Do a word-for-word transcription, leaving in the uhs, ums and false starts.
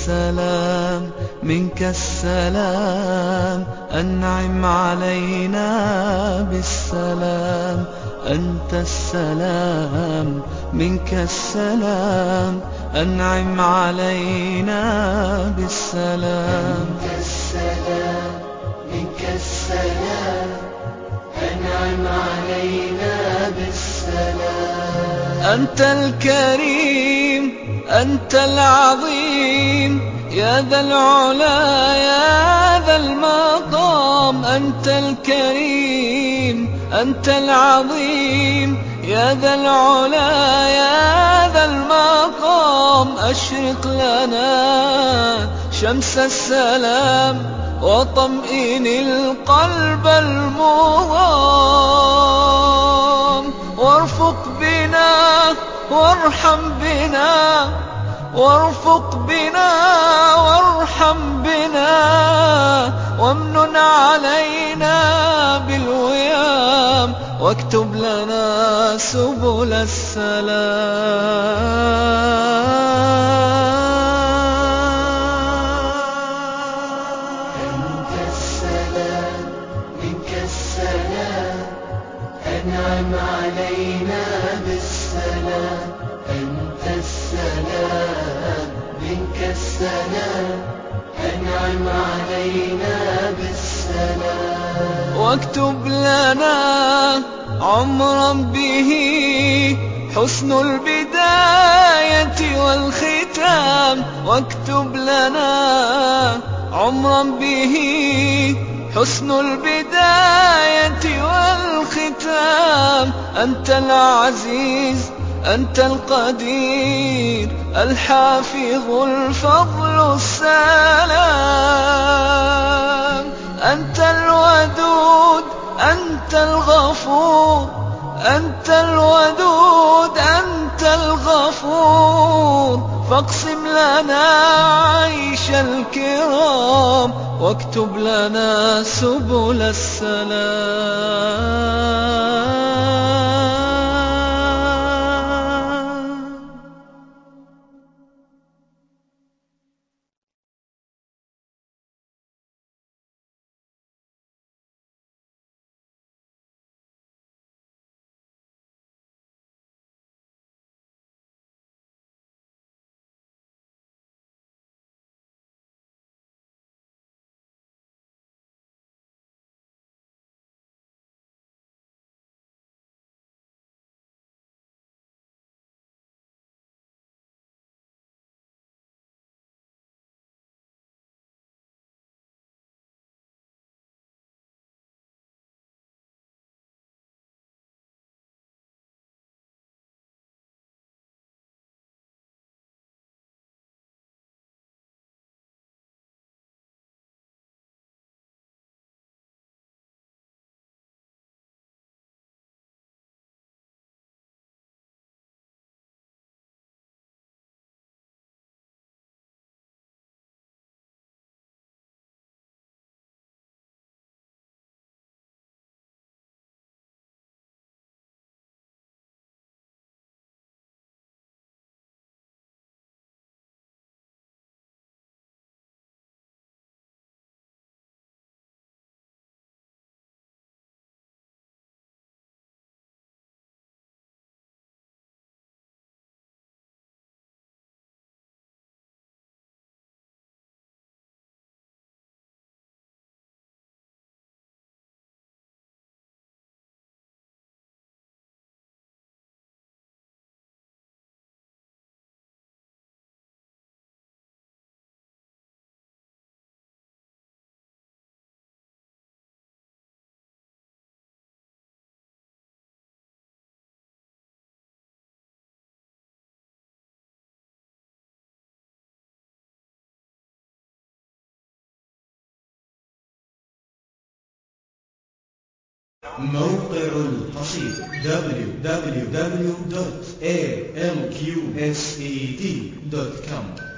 السلام منك السلام أنعم علينا بالسلام أنت السلام منك السلام أنعم علينا بالسلام أنت السلام منك السلام أنعم علينا بالسلام أنت الكريم أنت العظيم يا ذا العلا يا ذا المقام أنت الكريم أنت العظيم يا ذا العلا يا ذا المقام أشرق لنا شمس السلام وطمئن القلب المغام وارفق بنا وارحم بنا وارفق بنا وارحم بنا وامنن علينا بالويام واكتب لنا سبل السلام. أنت السلام منك السلام أنعم علينا بالسلام أنت السلام منك السلام أنعم علينا بالسلام واكتب لنا عمرا به حسن البداية والختام واكتب لنا عمرا به حسن البداية والختام أنت العزيز أنت القدير الحافظ الفضل السلام أنت الودود أنت الغفور أنت الودود أنت الغفور فاقسم لنا عيش الكرام واكتب لنا سبل السلام. موقع القصيد دبليو دبليو دبليو دوت إيه إل كيو إس إي دي دوت كوم